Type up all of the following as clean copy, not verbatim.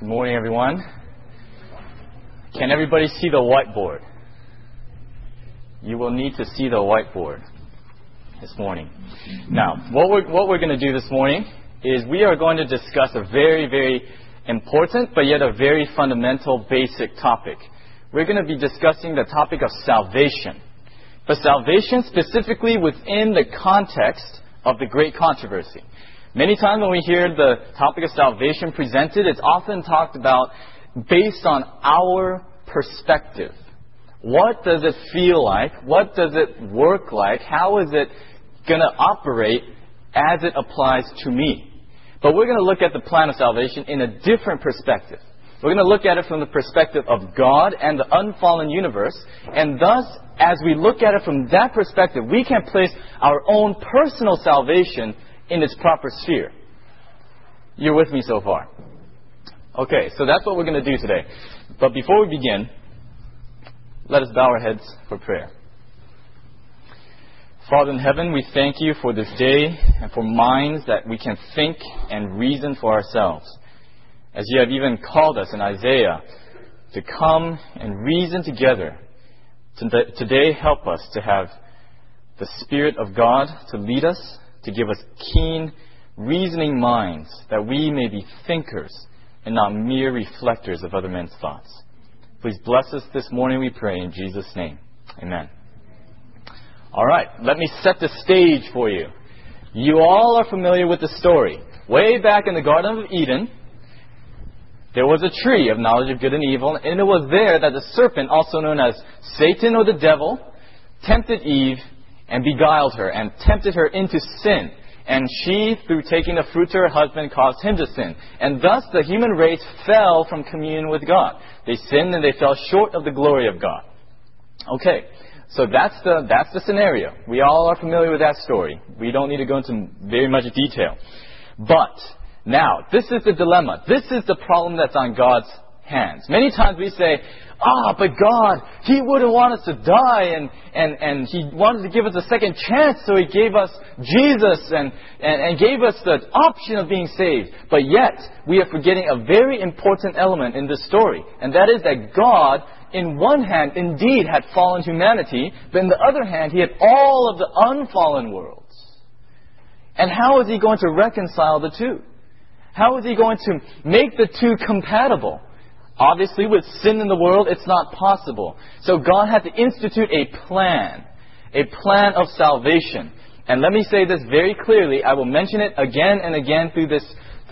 Good morning, everyone. Can everybody see the whiteboard? You will need to see the whiteboard this morning. Now, what we're going to do this morning is we are going to discuss a very, very important but yet a very fundamental basic topic. We're going to be discussing the topic of salvation. But salvation specifically within the context of the great controversy. Many times when we hear the topic of salvation presented, it's often talked about based on our perspective. What does it feel like? What does it work like? How is it going to operate as it applies to me? But we're going to look at the plan of salvation in a different perspective. We're going to look at it from the perspective of God and the unfallen universe. And thus, as we look at it from that perspective, we can place our own personal salvation in its proper sphere. You're with me so far? Okay, so that's what we're going to do today. But before we begin, let us bow our heads for prayer. Father in heaven, we thank you for this day and for minds that we can think and reason for ourselves. As you have even called us in Isaiah to come and reason together. Today, help us to have the Spirit of God to lead us, to give us keen, reasoning minds, that we may be thinkers and not mere reflectors of other men's thoughts. Please bless us this morning, we pray, in Jesus' name. Amen. All right, let me set the stage for you. You all are familiar with the story. Way back in the Garden of Eden, there was a tree of knowledge of good and evil, and it was there that the serpent, also known as Satan or the devil, tempted Eve and beguiled her and tempted her into sin. And she, through taking the fruit to her husband, caused him to sin. And thus the human race fell from communion with God. They sinned and they fell short of the glory of God. Okay, so that's the scenario. We all are familiar with that story. We don't need to go into very much detail. But now, this is the dilemma. This is the problem that's on God's hands. Many times we say, but God, He wouldn't want us to die and He wanted to give us a second chance, so He gave us Jesus and gave us the option of being saved. But yet, we are forgetting a very important element in this story. And that is that God, in one hand, indeed had fallen humanity, but in the other hand, He had all of the unfallen worlds. And how is He going to reconcile the two? How is He going to make the two compatible? Obviously, with sin in the world, it's not possible. So God had to institute a plan of salvation. And let me say this very clearly. I will mention it again and again through this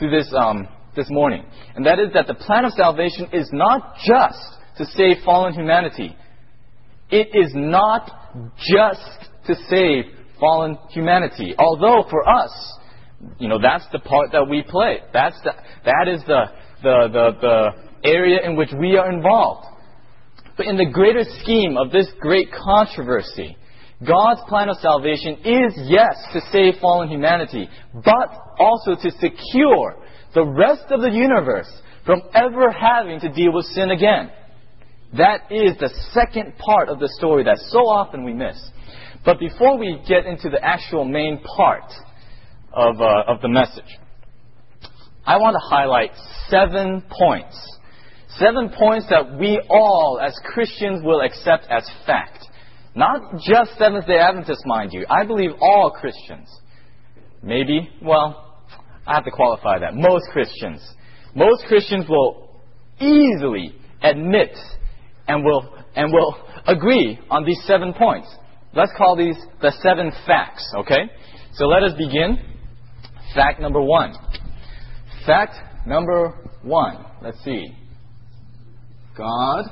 morning. And that is that the plan of salvation is not just to save fallen humanity. It is not just to save fallen humanity. Although for us, that's the part that we play. That is the area in which we are involved. But in the greater scheme of this great controversy, God's plan of salvation is, yes, to save fallen humanity, but also to secure the rest of the universe from ever having to deal with sin again. That is the second part of the story that so often we miss. But before we get into the actual main part of the message, I want to highlight 7 points. 7 points that we all, as Christians, will accept as fact. Not just Seventh-day Adventists, mind you. I believe all Christians. Maybe, I have to qualify that. Most Christians. Most Christians will easily admit and will agree on these 7 points. Let's call these the 7 facts, okay? So let us begin. Fact number 1. Fact number 1. Let's see. God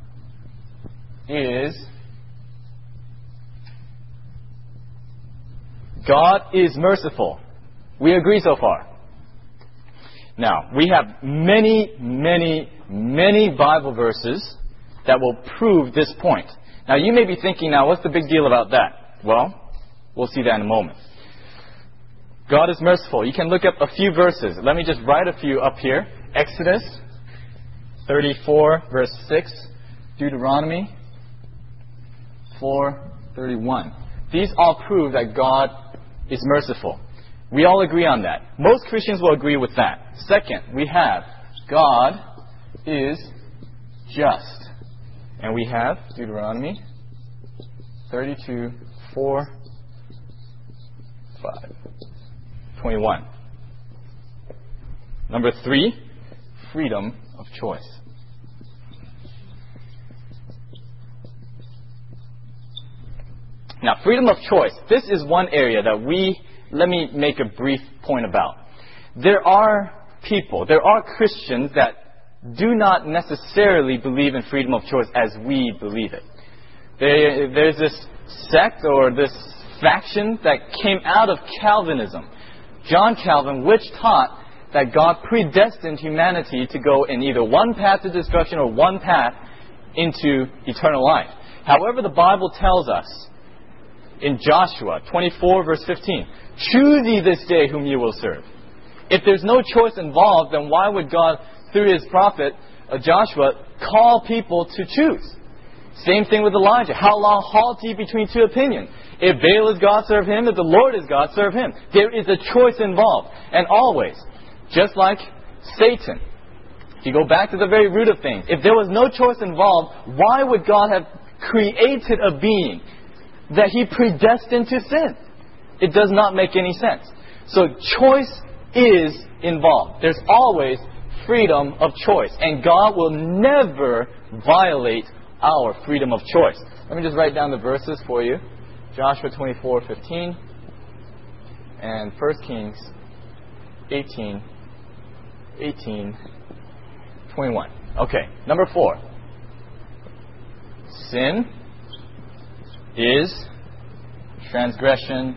is merciful. We agree so far. Now, we have many, many, many Bible verses that will prove this point. Now, you may be thinking, what's the big deal about that? Well, we'll see that in a moment. God is merciful. You can look up a few verses. Let me just write a few up here. Exodus 34, verse 6. Deuteronomy 4:31. These all prove that God is merciful. We all agree on that. Most Christians will agree with that. Second, we have God is just. And we have Deuteronomy 32, 4, 5, 21. Number 3, freedom of choice. Now, freedom of choice, this is one area that let me make a brief point about. There are people, there are Christians that do not necessarily believe in freedom of choice as we believe it. There's this sect or this faction that came out of Calvinism, John Calvin, which taught that God predestined humanity to go in either one path to destruction or one path into eternal life. However, the Bible tells us in Joshua 24, verse 15, choose ye this day whom you will serve. If there's no choice involved, then why would God, through his prophet Joshua, call people to choose? Same thing with Elijah. How long halt ye between two opinions? If Baal is God, serve him. If the Lord is God, serve him. There is a choice involved. And always, just like Satan, if you go back to the very root of things, if there was no choice involved, why would God have created a being that he predestined to sin? It does not make any sense. So choice is involved. There's always freedom of choice. And God will never violate our freedom of choice. Let me just write down the verses for you. Joshua 24:15 and 1 Kings 18:21. Okay, number 4. Sin is transgression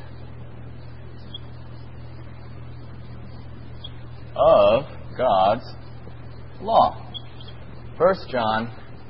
of God's law. 1 John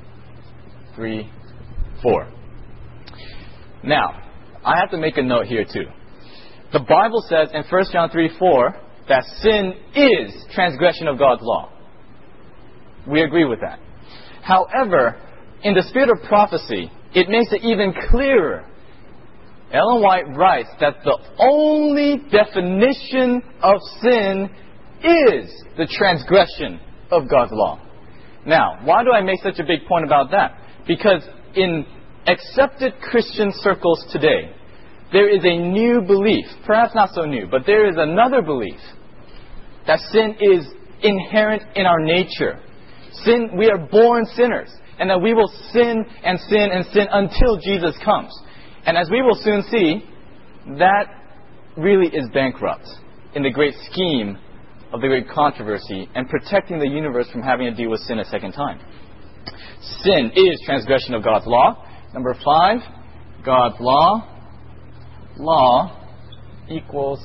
3:4. Now, I have to make a note here too. The Bible says in 1 John 3:4 that sin is transgression of God's law. We agree with that. However, in the spirit of prophecy, it makes it even clearer. Ellen White writes that the only definition of sin is the transgression of God's law. Now, why do I make such a big point about that? Because in accepted Christian circles today, there is a new belief, perhaps not so new, but there is another belief that sin is inherent in our nature. Sin, we are born sinners, and that we will sin and sin and sin until Jesus comes. And as we will soon see, that really is bankrupt in the great scheme of the great controversy and protecting the universe from having to deal with sin a second time. Sin is transgression of God's law. Number 5, God's law. Law equals.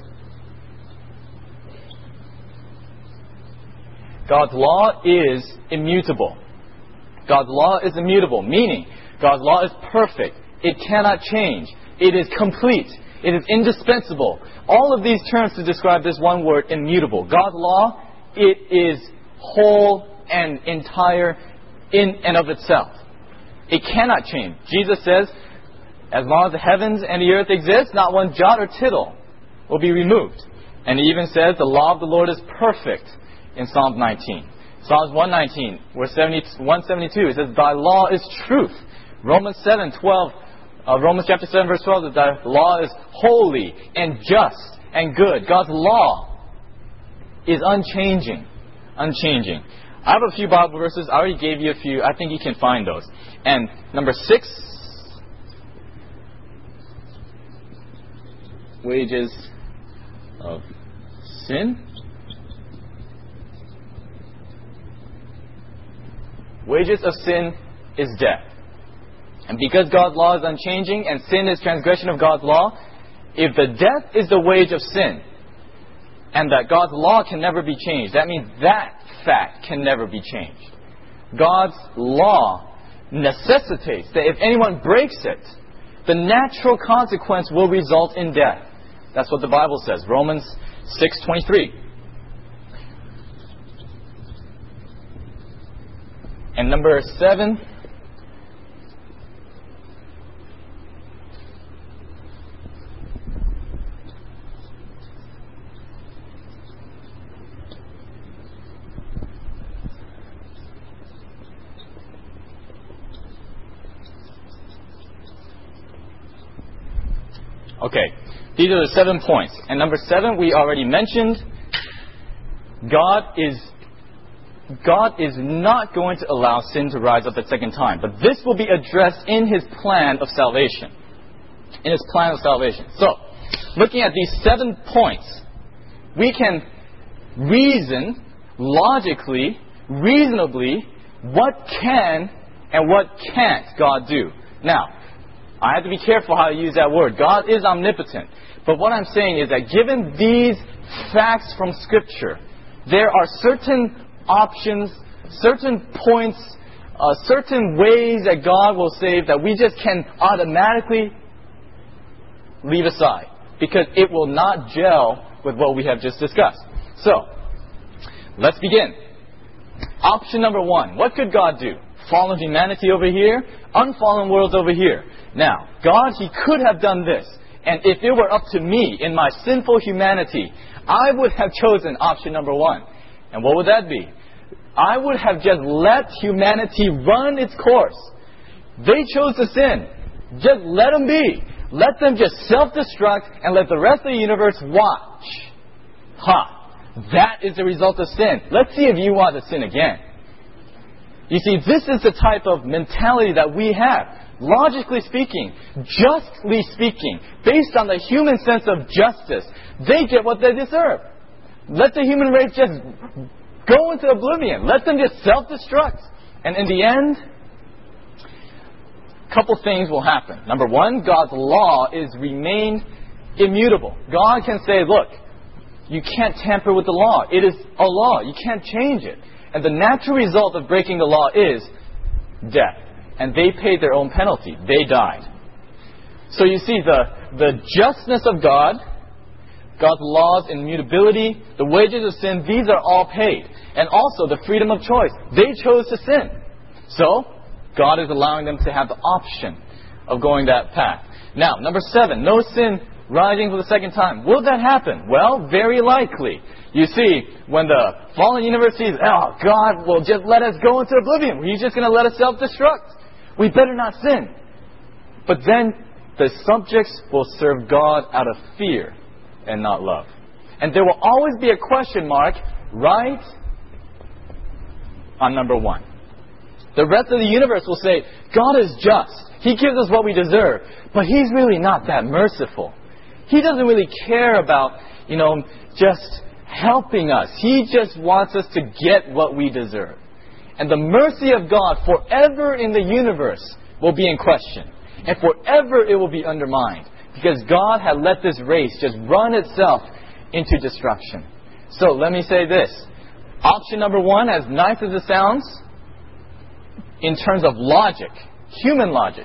God's law is immutable. God's law is immutable, meaning God's law is perfect. It cannot change. It is complete. It is indispensable. All of these terms to describe this one word, immutable. God's law, it is whole and entire in and of itself. It cannot change. Jesus says, as long as the heavens and the earth exist, not one jot or tittle will be removed. And he even says the law of the Lord is perfect in Psalm 19. Psalms 119, verse 172, it says, thy law is truth. Romans chapter 7, verse 12, that thy law is holy and just and good. God's law is unchanging. Unchanging. I have a few Bible verses. I already gave you a few. I think you can find those. And number 6, wages of sin. Wages of sin is death. And because God's law is unchanging and sin is transgression of God's law, if the death is the wage of sin, and that God's law can never be changed, that means that fact can never be changed. God's law necessitates that if anyone breaks it, the natural consequence will result in death. That's what the Bible says, Romans 6:23. And number 7, Okay, these are the 7 points. And number 7, we already mentioned, God is not going to allow sin to rise up a second time. But this will be addressed in His plan of salvation. In His plan of salvation. So, looking at these 7 points, we can reason, logically, reasonably, what can and what can't God do. Now, I have to be careful how I use that word. God is omnipotent. But what I'm saying is that given these facts from Scripture, there are certain options, certain points, certain ways that God will save that we just can automatically leave aside, because it will not gel with what we have just discussed. So, let's begin. Option number 1. What could God do? Fallen humanity over here, unfallen worlds over here. Now, God, He could have done this. And if it were up to me in my sinful humanity, I would have chosen option number 1. And what would that be? I would have just let humanity run its course. They chose to sin. Just let them be. Let them just self-destruct and let the rest of the universe watch. That is the result of sin. Let's see if you want to sin again. You see, this is the type of mentality that we have. Logically speaking, justly speaking, based on the human sense of justice, they get what they deserve. Let the human race just go into oblivion. Let them just self-destruct. And in the end, a couple things will happen. Number 1, God's law is remained immutable. God can say, look, you can't tamper with the law. It is a law. You can't change it. And the natural result of breaking the law is death. And they paid their own penalty. They died. So you see, the justness of God, God's laws, immutability, the wages of sin, these are all paid. And also the freedom of choice. They chose to sin. So, God is allowing them to have the option of going that path. Now, number 7, no sin rising for the second time. Will that happen? Well, very likely. You see, when the fallen universe sees, oh, God will just let us go into oblivion. He's just going to let us self-destruct. We better not sin. But then the subjects will serve God out of fear and not love. And there will always be a question mark right on number 1. The rest of the universe will say, God is just. He gives us what we deserve. But He's really not that merciful. He doesn't really care about, just helping us. He just wants us to get what we deserve. And the mercy of God forever in the universe will be in question. And forever it will be undermined. Because God had let this race just run itself into destruction. So let me say this. Option number 1, as nice as it sounds, in terms of logic, human logic,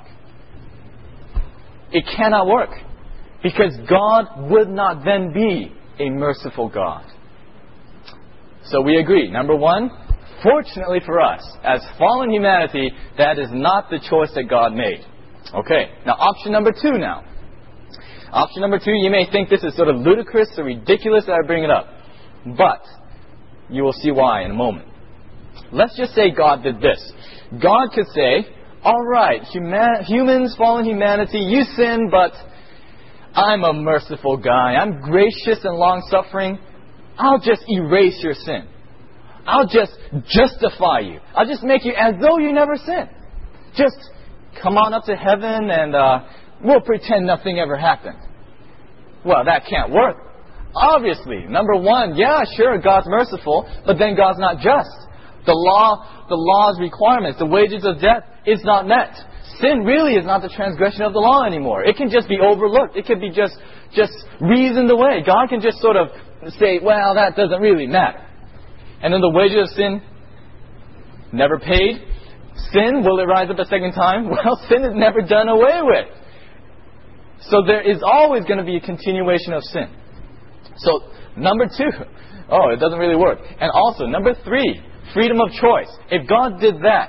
it cannot work. Because God would not then be a merciful God. So we agree. Number 1, fortunately for us, as fallen humanity, that is not the choice that God made. Okay, now option number 2 now. Option number 2, you may think this is sort of ludicrous or ridiculous that I bring it up. But you will see why in a moment. Let's just say God did this. God could say, alright, humans, fallen humanity, you sin, but I'm a merciful guy. I'm gracious and long-suffering. I'll just erase your sin. I'll just justify you. I'll just make you as though you never sinned. Just come on up to heaven and we'll pretend nothing ever happened. Well, that can't work. Obviously, number 1, yeah, sure, God's merciful, but then God's not just. The law's requirements, the wages of death is not met. Sin really is not the transgression of the law anymore. It can just be overlooked. It can be just reasoned away. God can just sort of say, well, that doesn't really matter. And then the wages of sin, never paid. Sin, will it rise up a second time? Well, sin is never done away with. So there is always going to be a continuation of sin. So, number 2, it doesn't really work. And also, number 3, freedom of choice. If God did that,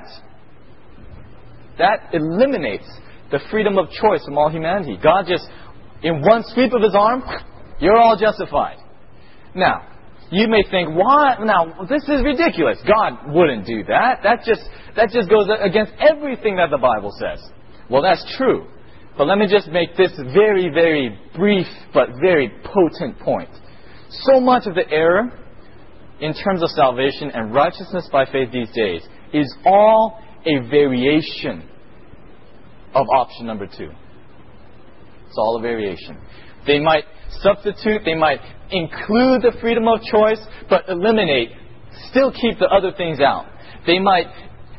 that eliminates the freedom of choice from all humanity. God just, in one sweep of His arm, you're all justified. Now, you may think, what? Now, this is ridiculous. God wouldn't do that. That just goes against everything that the Bible says. Well, that's true. But let me just make this very, very brief but very potent point. So much of the error in terms of salvation and righteousness by faith these days is all a variation of option number 2. It's all a variation. They might substitute, they might include the freedom of choice, but eliminate, still keep the other things out. They might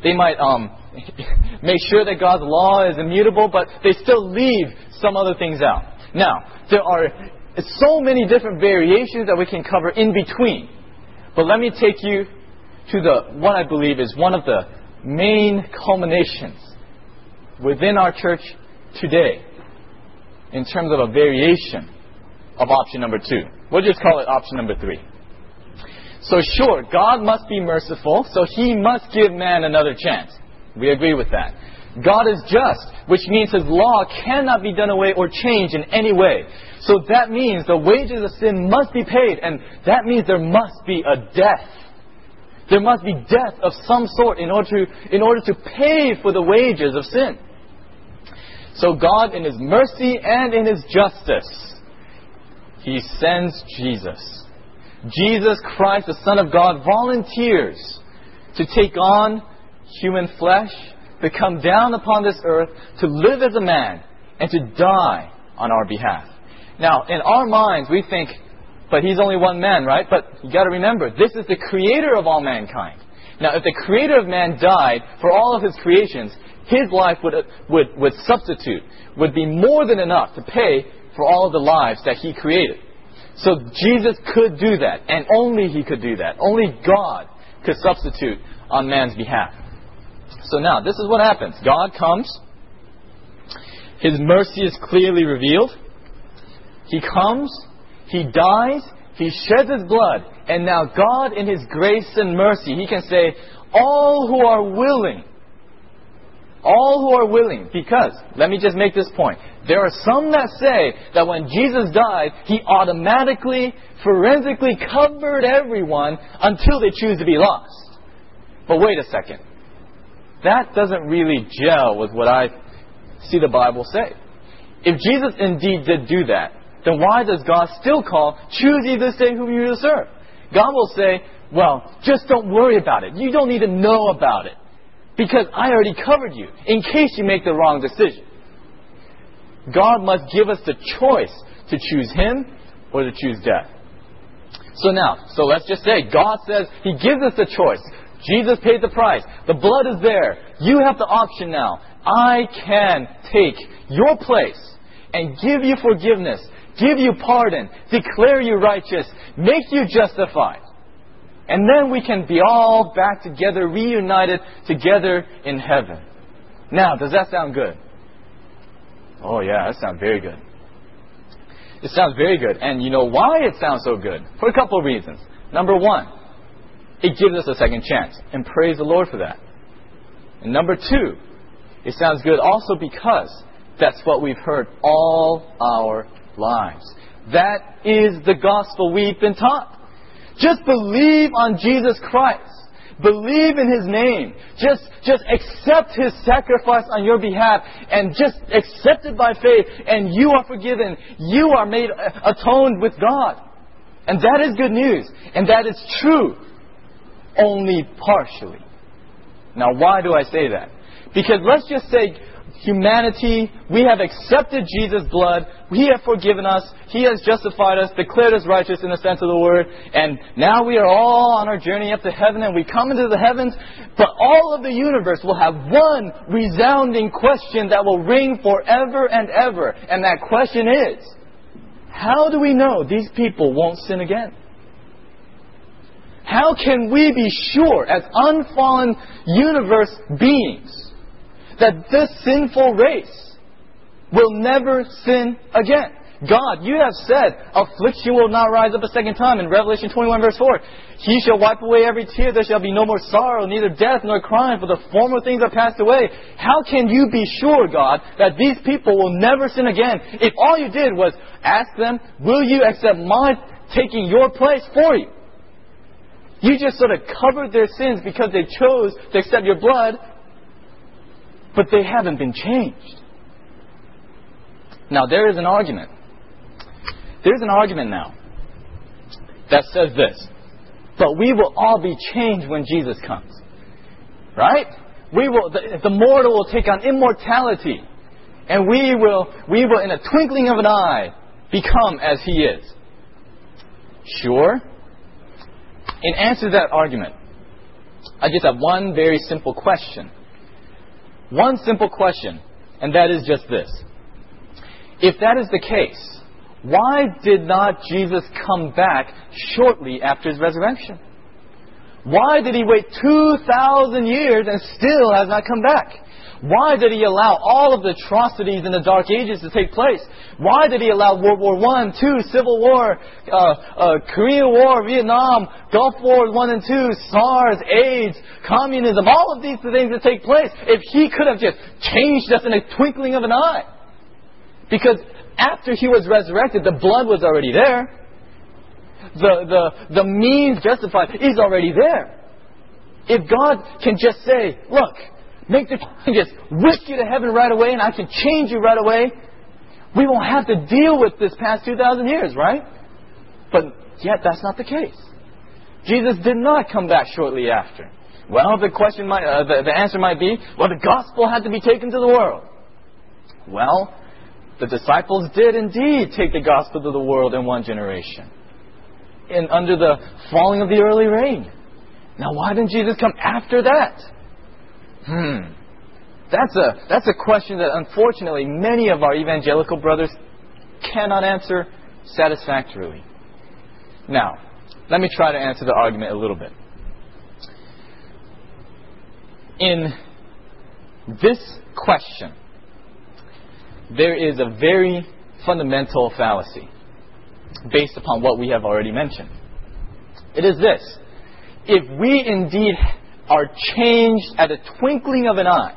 make sure that God's law is immutable, but they still leave some other things out. Now, there are so many different variations that we can cover in between. But let me take you to what I believe is one of the main culminations within our church today in terms of a variation of option number 2. We'll just call it option number 3. So sure, God must be merciful, so He must give man another chance. We agree with that. God is just, which means His law cannot be done away or changed in any way. So that means the wages of sin must be paid, and that means there must be a death. There must be death of some sort in order to pay for the wages of sin. So God, in His mercy and in His justice, He sends Jesus. Jesus Christ, the Son of God, volunteers to take on human flesh, to come down upon this earth, to live as a man, and to die on our behalf. Now, in our minds, we think, but He's only one man, right? But you got to remember, this is the Creator of all mankind. Now, if the Creator of man died for all of His creations, His life would substitute, would be more than enough to pay for all of the lives that He created. So Jesus could do that, and only He could do that. Only God could substitute on man's behalf. So now, this is what happens. God comes. His mercy is clearly revealed. He comes. He dies. He sheds His blood. And now God, in His grace and mercy, He can say, all who are willing, because, let me just make this point. There are some that say that when Jesus died, He automatically, forensically covered everyone until they choose to be lost. But wait a second. That doesn't really gel with what I see the Bible say. If Jesus indeed did do that, then why does God still call, choose ye this day whom you will serve? God will say, well, just don't worry about it. You don't need to know about it. Because I already covered you, in case you make the wrong decision. God must give us the choice to choose Him or to choose death. So let's just say, God says He gives us the choice. Jesus paid the price. The blood is there. You have the option now. I can take your place and give you forgiveness, give you pardon, declare you righteous, make you justified. And then we can be all back together, reunited together in heaven. Now, does that sound good? Oh yeah, that sounds very good. It sounds very good. And you know why it sounds so good? For a couple of reasons. Number one, it gives us a second chance. And praise the Lord for that. And number two, it sounds good also because that's what we've heard all our lives. That is the gospel we've been taught. Just believe on Jesus Christ. Believe in His name. Just accept His sacrifice on your behalf and just accept it by faith, and you are forgiven. You are made atoned with God. And that is good news. And that is true only partially. Now, why do I say that? Because let's just say humanity, we have accepted Jesus' blood, He has forgiven us, He has justified us, declared us righteous in the sense of the word, and now we are all on our journey up to heaven, and we come into the heavens, but all of the universe will have one resounding question that will ring forever and ever, and that question is, how do we know these people won't sin again? How can we be sure, as unfallen universe beings, that this sinful race will never sin again? God, you have said, affliction will not rise up a second time in Revelation 21 verse 4. He shall wipe away every tear. There shall be no more sorrow, neither death nor crying, for the former things are passed away. How can you be sure, God, that these people will never sin again if all you did was ask them, will you accept my taking your place for you? You just sort of covered their sins because they chose to accept your blood, but they haven't been changed. Now, there is an argument. There's an argument now that says this: but we will all be changed when Jesus comes. Right? The mortal will take on immortality. And we will, in a twinkling of an eye, become as He is. Sure. In answer to that argument, I just have one very simple question. One simple question, and that is just this. If that is the case, why did not Jesus come back shortly after His resurrection? Why did He wait 2,000 years and still has not come back? Why did He allow all of the atrocities in the Dark Ages to take place? Why did He allow World War I, II, Civil War, Korean War, Vietnam, Gulf Wars I and II, SARS, AIDS, communism, all of these things to take place if He could have just changed us in a twinkling of an eye? Because after He was resurrected, the blood was already there. The means justified is already there. If God can just say, look, make the changes, whisk you to heaven right away, and I can change you right away, we won't have to deal with this past 2,000 years, right? But yet that's not the case. Jesus did not come back shortly after. Well, the answer might be, well, the gospel had to be taken to the world. Well, the disciples did indeed take the gospel to the world in one generation, under the falling of the early rain. Now, why didn't Jesus come after that? That's a question that unfortunately many of our evangelical brothers cannot answer satisfactorily. Now, let me try to answer the argument a little bit. In this question, there is a very fundamental fallacy based upon what we have already mentioned. It is this: if we indeed are changed at a twinkling of an eye,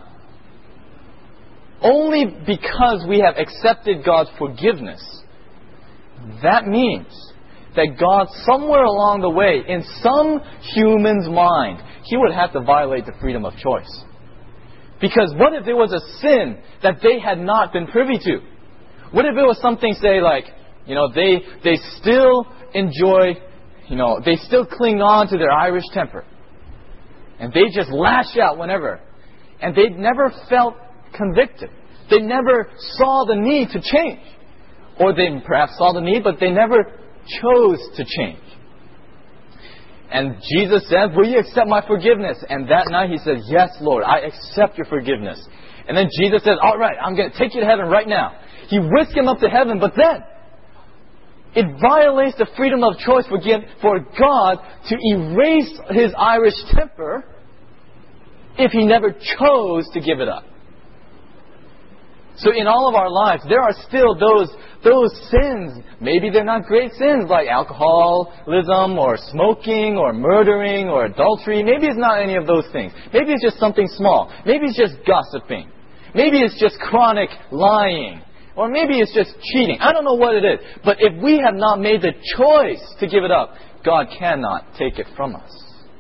only because we have accepted God's forgiveness, that means that God, somewhere along the way, in some human's mind, he would have to violate the freedom of choice. Because what if it was a sin that they had not been privy to? What if it was something, say, like, they still enjoy, they still cling on to their Irish temper. And they just lash out whenever. And they never felt convicted. They never saw the need to change. Or they perhaps saw the need, but they never chose to change. And Jesus said, will you accept my forgiveness? And that night he said, yes, Lord, I accept your forgiveness. And then Jesus said, all right, I'm going to take you to heaven right now. He whisked him up to heaven, but then it violates the freedom of choice for God to erase His Irish temper if He never chose to give it up. So in all of our lives, there are still those sins. Maybe they're not great sins like alcoholism or smoking or murdering or adultery. Maybe it's not any of those things. Maybe it's just something small. Maybe it's just gossiping. Maybe it's just chronic lying. Or maybe it's just cheating. I don't know what it is. But if we have not made the choice to give it up, God cannot take it from us.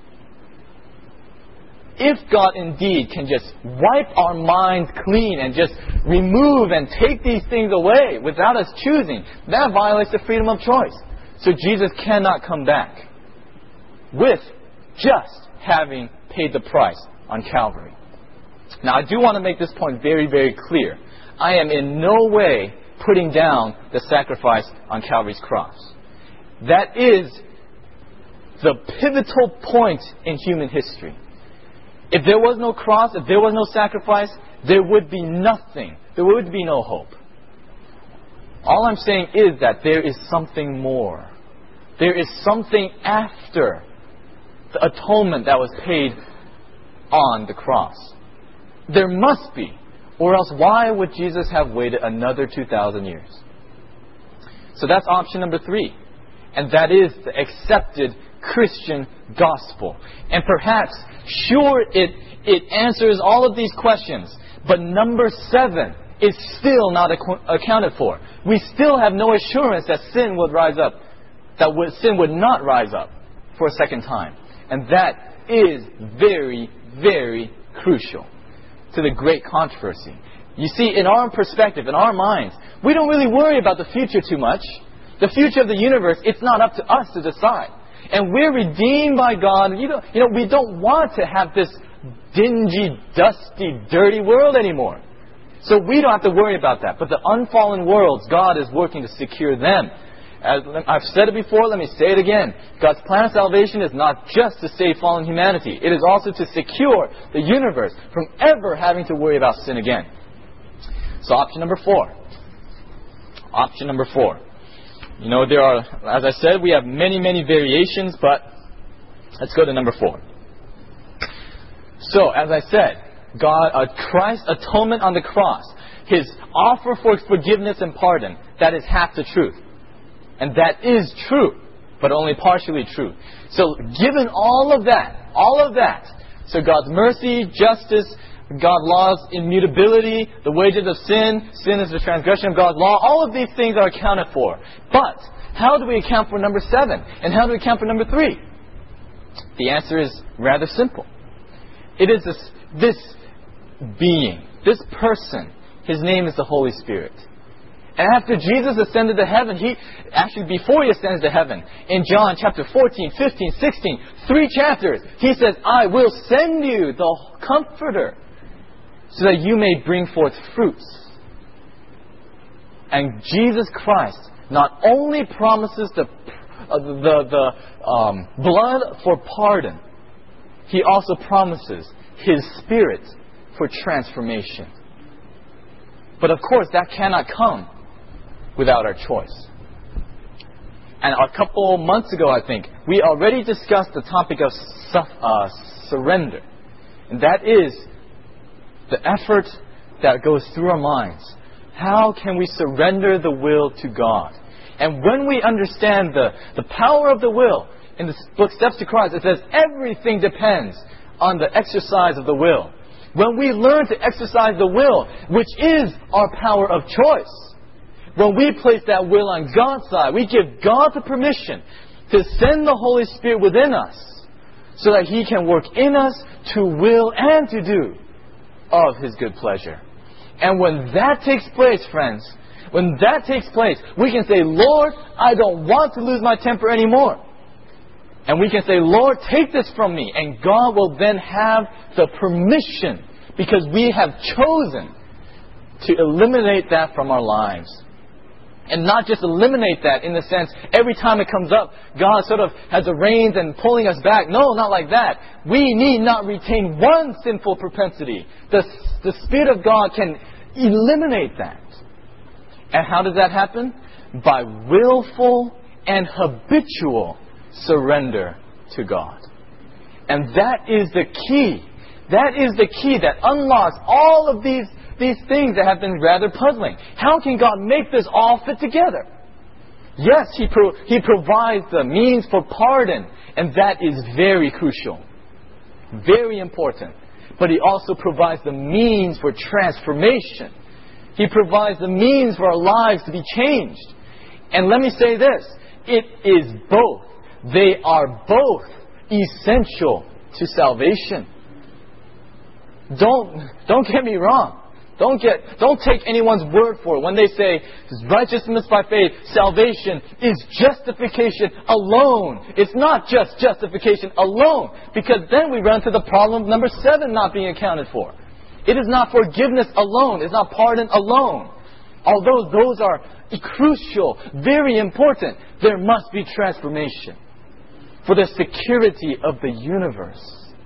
If God indeed can just wipe our minds clean and just remove and take these things away without us choosing, that violates the freedom of choice. So Jesus cannot come back with just having paid the price on Calvary. Now, I do want to make this point very, very clear. I am in no way putting down the sacrifice on Calvary's cross. That is the pivotal point in human history. If there was no cross, if there was no sacrifice, there would be nothing. There would be no hope. All I'm saying is that there is something more. There is something after the atonement that was paid on the cross. There must be. Or else why would Jesus have waited another 2,000 years? So that's option number 3. And that is the accepted Christian gospel. And perhaps, sure, it answers all of these questions. But number 7 is still not accounted for. We still have no assurance that sin would rise up. Sin would not rise up for a second time. And that is very, very crucial to the great controversy. You see, in our perspective, in our minds, we don't really worry about the future too much. The future of the universe, it's not up to us to decide. And we're redeemed by God. We don't want to have this dingy, dusty, dirty world anymore. So we don't have to worry about that. But the unfallen worlds, God is working to secure them. As I've said it before, let me say it again. God's plan of salvation is not just to save fallen humanity. It is also to secure the universe from ever having to worry about sin again. So option number 4. Option number 4. There are, as I said, we have many, many variations, but let's go to number 4. So, as I said, Christ's atonement on the cross, His offer for forgiveness and pardon, that is half the truth. And that is true, but only partially true. So, given all of that, so God's mercy, justice, God's law's immutability, the wages of sin is the transgression of God's law, all of these things are accounted for. But, how do we account for number 7? And how do we account for number 3? The answer is rather simple. It is this being, this person, His name is the Holy Spirit. And after Jesus ascended to heaven, before He ascends to heaven, in John chapter 14, 15, 16, 3 chapters, He says, I will send you the Comforter, so that you may bring forth fruits. And Jesus Christ not only promises the blood for pardon, He also promises His Spirit for transformation. But of course, that cannot come without our choice. And a couple months ago, I think, we already discussed the topic of surrender. And that is the effort that goes through our minds. How can we surrender the will to God? And when we understand the power of the will, in the book Steps to Christ, it says everything depends on the exercise of the will. When we learn to exercise the will, which is our power of choice, when we place that will on God's side, we give God the permission to send the Holy Spirit within us so that He can work in us to will and to do of His good pleasure. And when that takes place, friends, when that takes place, we can say, Lord, I don't want to lose my temper anymore. And we can say, Lord, take this from me. And God will then have the permission, because we have chosen to eliminate that from our lives. And not just eliminate that in the sense, every time it comes up, God sort of has the reins and pulling us back. No, not like that. We need not retain one sinful propensity. The Spirit of God can eliminate that. And how does that happen? By willful and habitual surrender to God. And that is the key. That is the key that unlocks all of these things that have been rather puzzling. How can God make this all fit together? Yes, He provides the means for pardon, and that is very crucial, very important. But He also provides the means for transformation. He provides the means for our lives to be changed. And let me say this, it is both. They are both essential to salvation. Don't get me wrong. Don't take anyone's word for it when they say righteousness by faith, salvation is justification alone. It's not just justification alone, because then we run into the problem of number 7 not being accounted for. It is not forgiveness alone. It's not pardon alone. Although those are crucial, very important, there must be transformation for the security of the universe.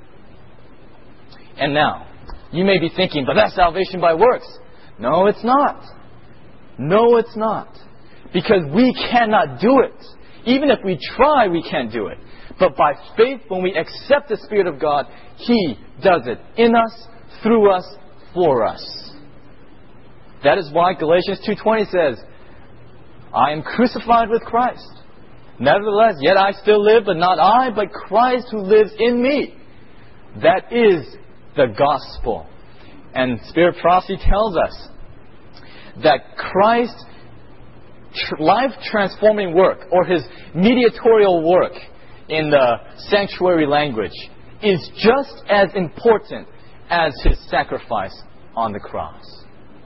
And now, you may be thinking, but that's salvation by works. No, it's not. No, it's not. Because we cannot do it. Even if we try, we can't do it. But by faith, when we accept the Spirit of God, He does it in us, through us, for us. That is why Galatians 2:20 says, I am crucified with Christ. Nevertheless, yet I still live, but not I, but Christ who lives in me. That is the gospel. And Spirit Prophecy tells us that Christ's life-transforming work, or His mediatorial work in the sanctuary language, is just as important as His sacrifice on the cross.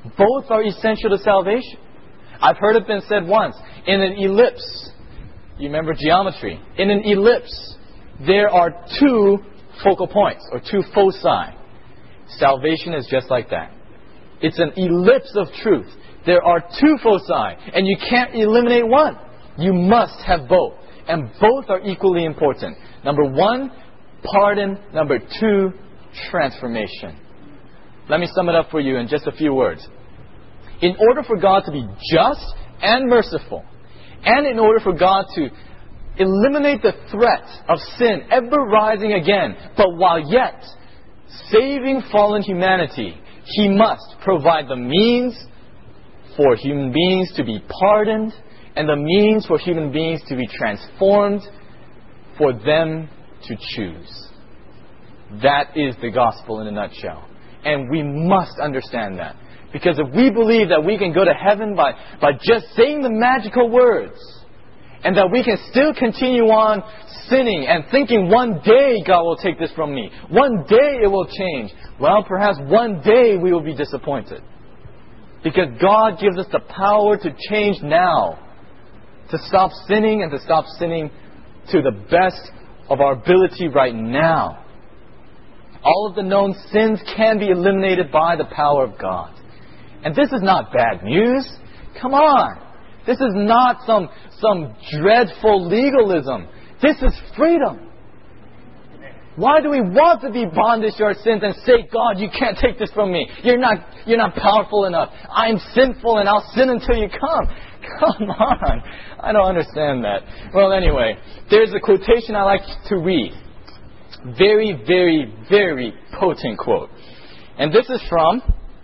Both are essential to salvation. I've heard it been said once, in an ellipse, you remember geometry, in an ellipse, there are two focal points, or two foci. Salvation is just like that. It's an ellipse of truth. There are two foci, and you can't eliminate one. You must have both, and both are equally important. Number one, pardon. Number two, transformation. Let me sum it up for you in just a few words. In order for God to be just and merciful, and in order for God to eliminate the threat of sin ever rising again, but while yet saving fallen humanity, He must provide the means for human beings to be pardoned and the means for human beings to be transformed, for them to choose. That is the gospel in a nutshell. And we must understand that. Because if we believe that we can go to heaven by just saying the magical words, and that we can still continue on sinning and thinking one day God will take this from me, one day it will change, well, perhaps one day we will be disappointed. Because God gives us the power to change now, to stop sinning and to stop sinning to the best of our ability right now. All of the known sins can be eliminated by the power of God. And this is not bad news. Come on. This is not some dreadful legalism. This is freedom. Why do we want to be bondage to our sins and say, God, you can't take this from me. You're not powerful enough. I'm sinful and I'll sin until you come. Come on. I don't understand that. Well, anyway, there's a quotation I like to read. Very, very, very potent quote. And this is from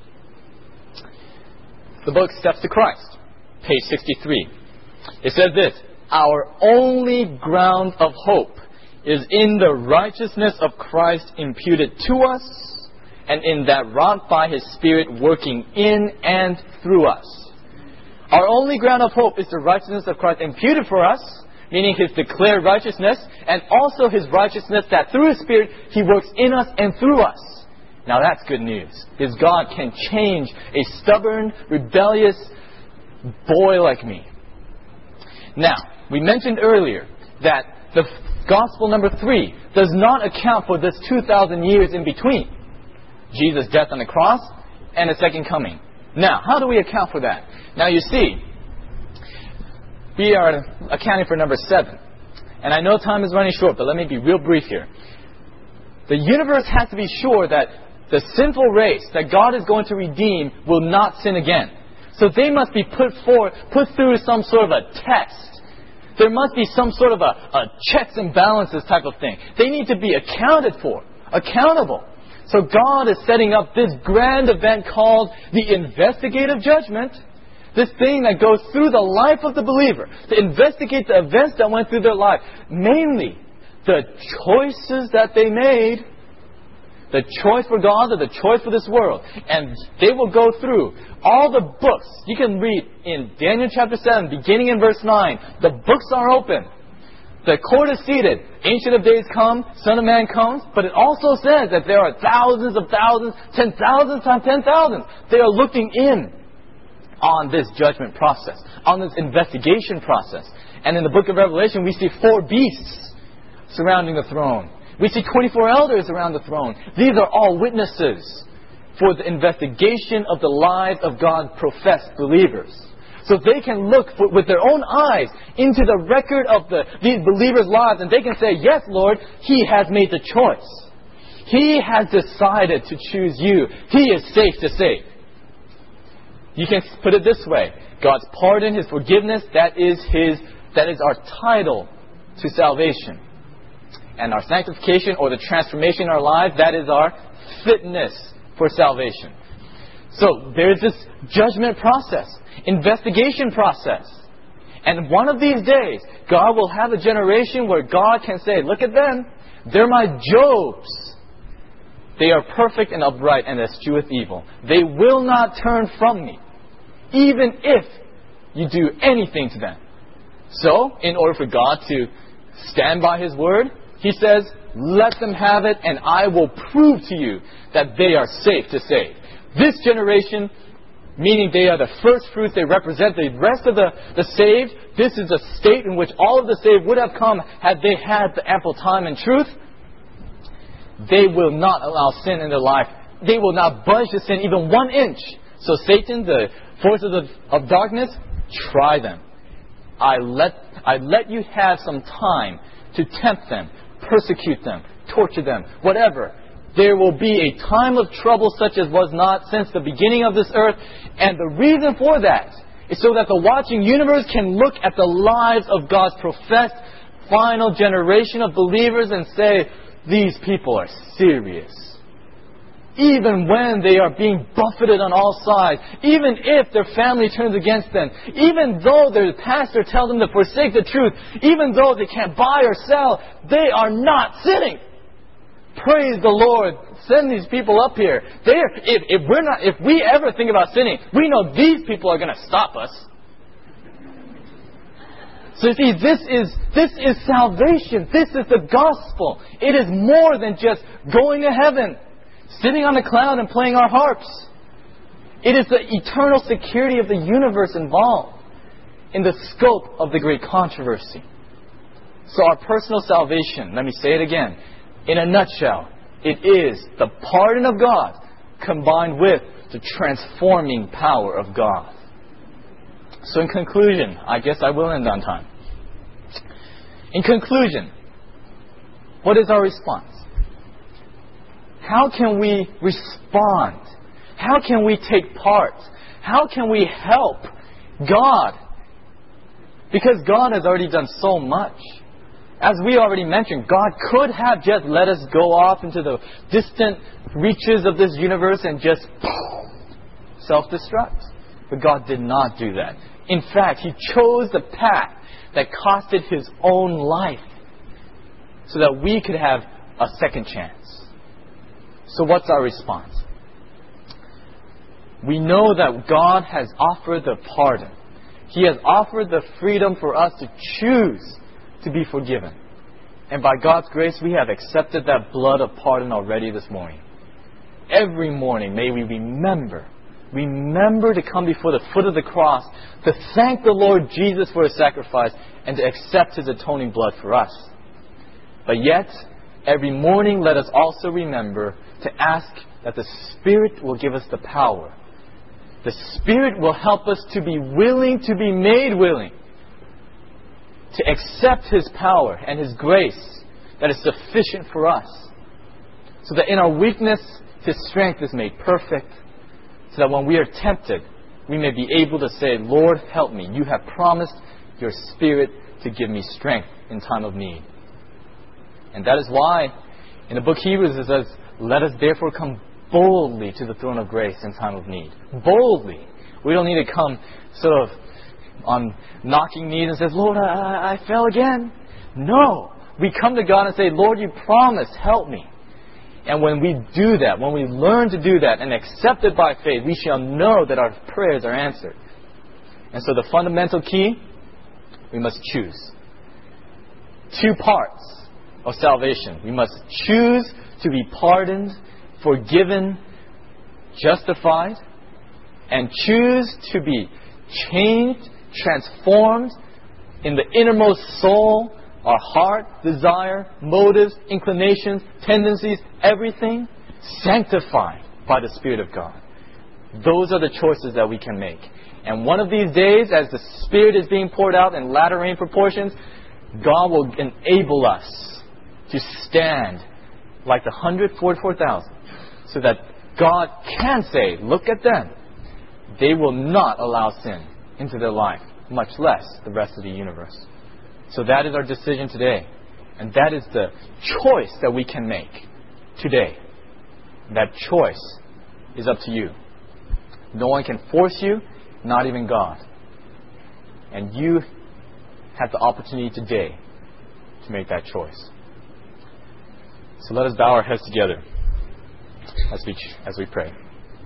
the book Steps to Christ, page 63. It says this: our only ground of hope is in the righteousness of Christ imputed to us, and in that wrought by His Spirit working in and through us. Our only ground of hope is the righteousness of Christ imputed for us, meaning His declared righteousness, and also His righteousness that through His Spirit He works in us and through us. Now that's good news, because God can change a stubborn, rebellious boy like me. Now, we mentioned earlier that the gospel number 3 does not account for this 2,000 years in between Jesus' death on the cross and His second coming. Now, how do we account for that? Now, you see, we are accounting for number 7. And I know time is running short, but let me be real brief here. The universe has to be sure that the sinful race that God is going to redeem will not sin again. So they must be put through some sort of a test. There must be some sort of a checks and balances type of thing. They need to be accounted for, accountable. So God is setting up this grand event called the investigative judgment. This thing that goes through the life of the believer to investigate the events that went through their life. Mainly, the choices that they made. The choice for God or the choice for this world. And they will go through all the books. You can read in Daniel chapter 7, beginning in verse 9. The books are open. The court is seated. Ancient of Days come, Son of Man comes. But it also says that there are thousands of thousands, 10,000 times 10,000. They are looking in on this judgment process, on this investigation process. And in the book of Revelation, we see 4 beasts surrounding the throne. We see 24 elders around the throne. These are all witnesses for the investigation of the lives of God's professed believers. So they can look with their own eyes into the record of these believers' lives, and they can say, yes, Lord, He has made the choice. He has decided to choose you. He is safe to save. You can put it this way: God's pardon, His forgiveness, that is our title to salvation. And our sanctification or the transformation in our lives, that is our fitness for salvation. So there's this judgment process, investigation process. And one of these days, God will have a generation where God can say, look at them, they're my Jobs. They are perfect and upright and escheweth evil. They will not turn from me, even if you do anything to them. So, in order for God to stand by His word, He says, let them have it, and I will prove to you that they are safe to save. This generation meaning they are the first fruits. They represent the rest of the saved. This is a state in which all of the saved would have come had they had the ample time and truth. They will not allow sin in their life. They will not budge to sin even 1 inch. So Satan, the forces of darkness, try them. I let you have some time to tempt them, persecute them, torture them, whatever. There will be a time of trouble such as was not since the beginning of this earth. And the reason for that is so that the watching universe can look at the lives of God's professed final generation of believers and say, these people are serious. Even when they are being buffeted on all sides, even if their family turns against them, even though their pastor tells them to forsake the truth, even though they can't buy or sell, they are not sinning. Praise the Lord. Send these people up here. If we ever think about sinning, we know these people are going to stop us. So you see, this is salvation. This is the gospel. It is more than just going to heaven, sitting on a cloud and playing our harps. It is the eternal security of the universe involved in the scope of the great controversy. So our personal salvation, let me say it again, in a nutshell, it is the pardon of God combined with the transforming power of God. So in conclusion, I guess I will end on time. In conclusion, what is our response? How can we respond? How can we take part? How can we help God? Because God has already done so much. As we already mentioned, God could have just let us go off into the distant reaches of this universe and just self-destruct. But God did not do that. In fact, He chose the path that costed His own life so that we could have a second chance. So what's our response? We know that God has offered the pardon. He has offered the freedom for us to choose to be forgiven. And by God's grace, we have accepted that blood of pardon already this morning. Every morning, may we remember to come before the foot of the cross, to thank the Lord Jesus for His sacrifice, and to accept His atoning blood for us. But yet, every morning, let us also remember to ask that the Spirit will give us the power. The Spirit will help us to be willing to be made willing, to accept His power and His grace that is sufficient for us, so that in our weakness, His strength is made perfect, so that when we are tempted, we may be able to say, Lord, help me. You have promised your Spirit to give me strength in time of need. And that is why in the book of Hebrews it says, let us therefore come boldly to the throne of grace in time of need. Boldly. We don't need to come sort of on knocking knees and says, Lord, I fell again. No. We come to God and say, Lord, you promised, help me. And when we do that, when we learn to do that and accept it by faith, we shall know that our prayers are answered. And so the fundamental key, we must choose. 2 parts of salvation. We must choose to be pardoned, forgiven, justified, and choose to be changed, transformed in the innermost soul, our heart, desire, motives, inclinations, tendencies, everything, sanctified by the Spirit of God. Those are the choices that we can make. And one of these days, as the Spirit is being poured out in latter rain proportions, God will enable us to stand like the 144,000, so that God can say, look at them. They will not allow sin into their life, much less the rest of the universe. So that is our decision today. And that is the choice that we can make today. That choice is up to you. No one can force you, not even God. And you have the opportunity today to make that choice. So let us bow our heads together as we pray.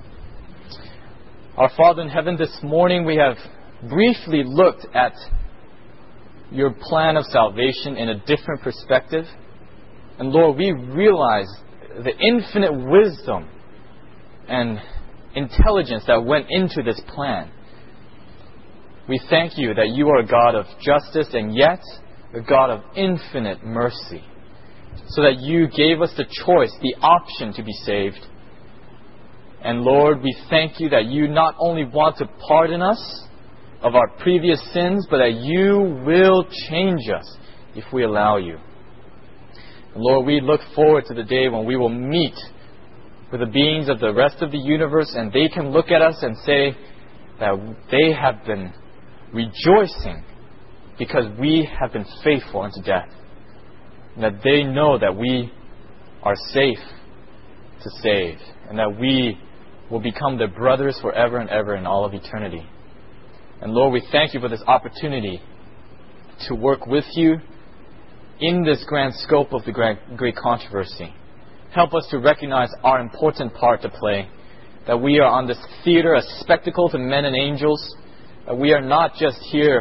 Our Father in heaven, this morning we have briefly looked at your plan of salvation in a different perspective. And Lord, we realize the infinite wisdom and intelligence that went into this plan. We thank you that you are a God of justice and yet a God of infinite mercy, so that you gave us the choice, the option to be saved. And Lord, we thank you that you not only want to pardon us of our previous sins, but that you will change us if we allow you. And Lord, we look forward to the day when we will meet with the beings of the rest of the universe, and they can look at us and say that they have been rejoicing because we have been faithful unto death. And that they know that we are safe to save, and that we will become their brothers forever and ever in all of eternity. And Lord, we thank you for this opportunity to work with you in this grand scope of the great controversy. Help us to recognize our important part to play, that we are on this theater, a spectacle to men and angels, that we are not just here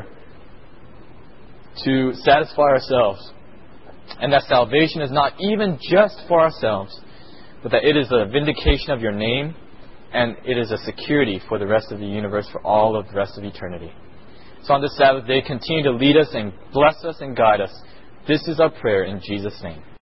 to satisfy ourselves, and that salvation is not even just for ourselves, but that it is a vindication of your name, and it is a security for the rest of the universe, for all of the rest of eternity. So on this Sabbath day, continue to lead us and bless us and guide us. This is our prayer in Jesus' name.